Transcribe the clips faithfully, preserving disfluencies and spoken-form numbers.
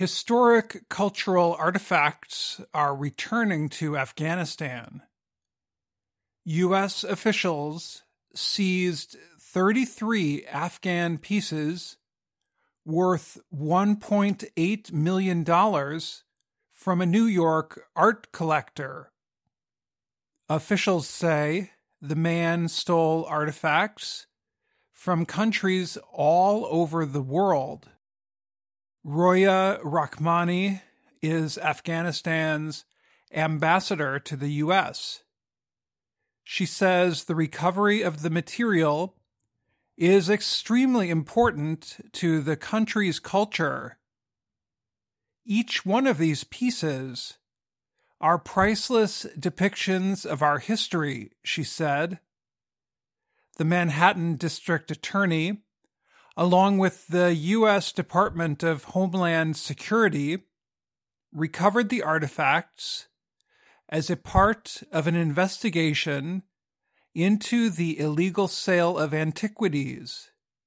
Historic cultural artifacts are returning to Afghanistan. U S officials seized thirty-three Afghan pieces worth one point eight million dollars from a New York art collector. Officials say the man stole artifacts from countries all over the world. Roya Rahmani is Afghanistan's ambassador to the U S. She says the recovery of the material is extremely important to the country's culture. Each one of these pieces are priceless depictions of our history, she said. The Manhattan District Attorney, along with the U S Department of Homeland Security, recovered the artifacts as a part of an investigation into the illegal sale of antiquities.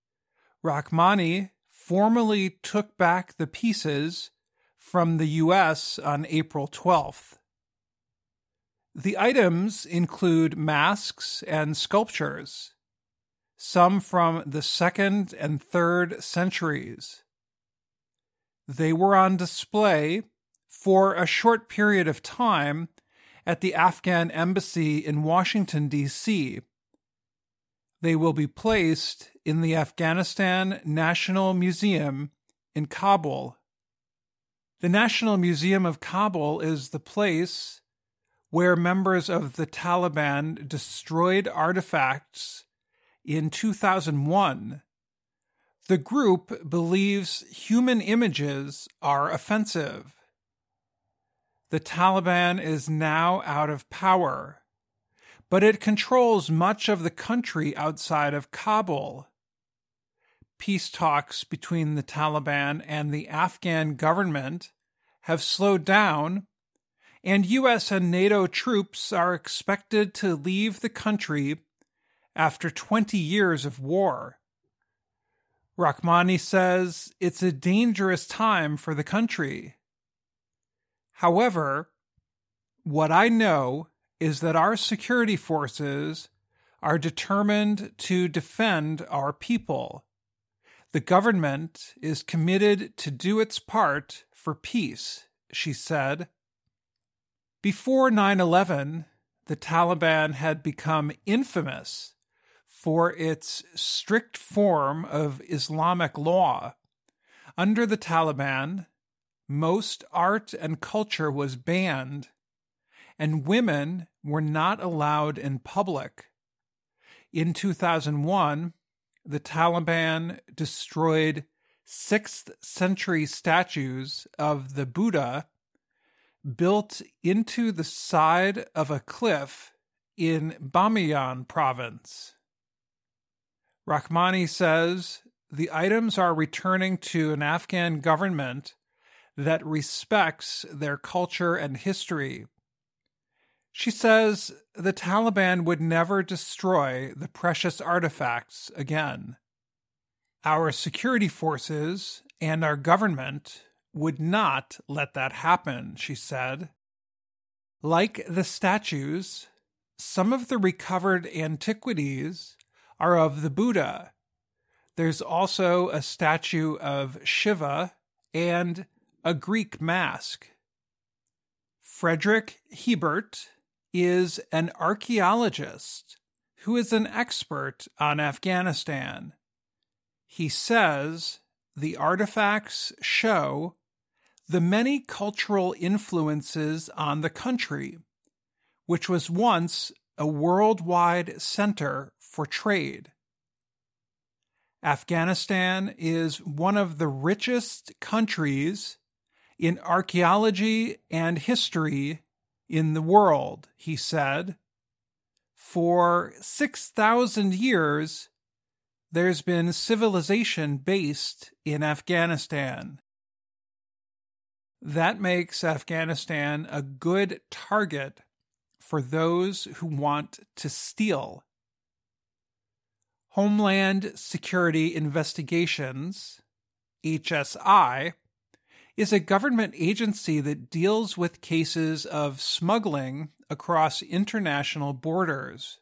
Rahmani formally took back the pieces from the U S on April twelfth. The items include masks and sculptures, some from the second and third centuries. They were on display for a short period of time at the Afghan embassy in Washington, D C. They will be placed in the Afghanistan National Museum in Kabul. The National Museum of Kabul is the place where members of the Taliban destroyed artifacts in two thousand one. The group believes human images are offensive. The Taliban is now out of power, but it controls much of the country outside of Kabul. Peace talks between the Taliban and the Afghan government have slowed down, and U S and NATO troops are expected to leave the country after twenty years of war. Rahmani says it's a dangerous time for the country. However, what I know is that our security forces are determined to defend our people. The government is committed to do its part for peace, she said. Before nine eleven, the Taliban had become infamous for its strict form of Islamic law. Under the Taliban, most art and culture was banned, and women were not allowed in public. In two thousand one, the Taliban destroyed sixth century statues of the Buddha built into the side of a cliff in Bamiyan province. Rahmani says the items are returning to an Afghan government that respects their culture and history. She says the Taliban would never destroy the precious artifacts again. Our security forces and our government would not let that happen, she said. Like the statues, some of the recovered antiquities are of the Buddha. There's also a statue of Shiva and a Greek mask. Frederick Hebert is an archaeologist who is an expert on Afghanistan. He says the artifacts show the many cultural influences on the country, which was once a worldwide center for trade. Afghanistan is one of the richest countries in archaeology and history in the world, he said. For six thousand years, there's been civilization based in Afghanistan. That makes Afghanistan a good target for those who want to steal. Homeland Security Investigations, H S I, is a government agency that deals with cases of smuggling across international borders.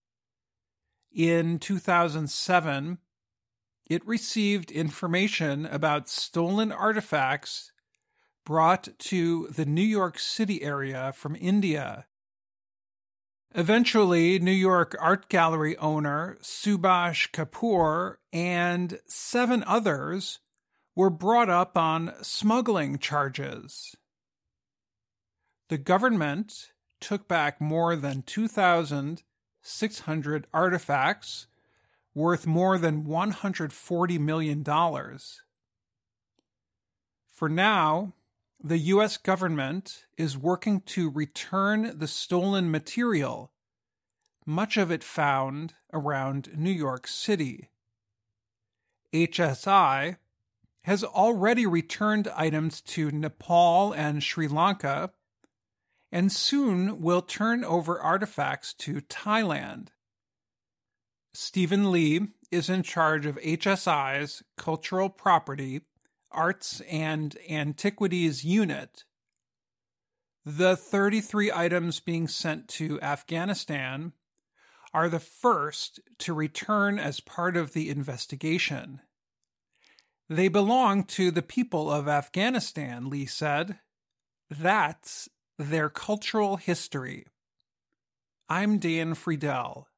In two thousand seven, it received information about stolen artifacts brought to the New York City area from India. Eventually, New York Art Gallery owner Subhash Kapoor and seven others were brought up on smuggling charges. The government took back more than two thousand six hundred artifacts worth more than one hundred forty million dollars. For now, the U S government is working to return the stolen material, much of it found around New York City. H S I has already returned items to Nepal and Sri Lanka, and soon will turn over artifacts to Thailand. Stephen Lee is in charge of H S I's Cultural Property, Arts and Antiquities Unit. The thirty-three items being sent to Afghanistan are the first to return as part of the investigation. They belong to the people of Afghanistan, Lee said. That's their cultural history. I'm Dan Friedel.